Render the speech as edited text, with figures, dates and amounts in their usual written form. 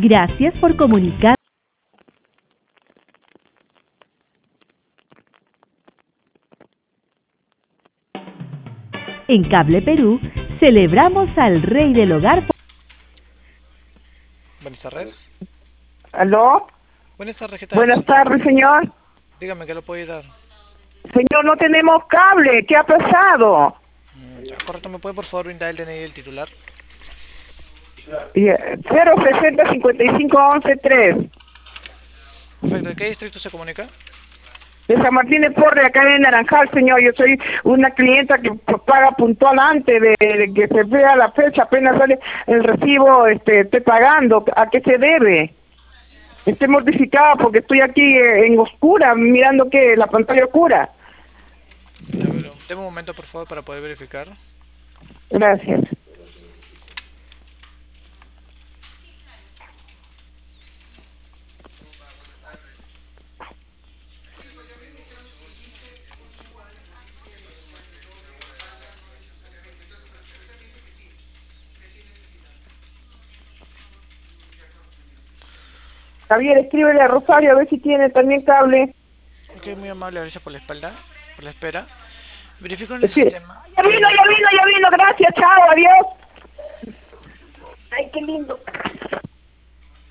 Gracias por comunicar. En Cable Perú, celebramos al Rey del Hogar. Buenas tardes. ¿Aló? Buenas tardes, ¿qué tal? Buenas tardes, señor. Dígame, ¿qué le puedo ayudar? Señor, no tenemos cable. ¿Qué ha pasado? Ya, correcto, ¿me puede por favor brindar el DNI del titular? 060 55 11 3. Perfecto, ¿de qué distrito se comunica? De San Martín de Porres, acá en Naranjal, señor. Yo soy una clienta que paga puntual antes de que se vea la fecha. Apenas sale el recibo, estoy pagando. ¿A qué se debe? Estoy mortificada porque estoy aquí en oscura, mirando que la pantalla oscura. Deme un momento, por favor, para poder verificar. Gracias. Javier, escríbele a Rosario a ver si tiene también cable. Ok, muy amable, gracias por la espalda, por la espera. Verifico en el Sí. sistema. Ya vino, gracias, chao, adiós. Ay, qué lindo.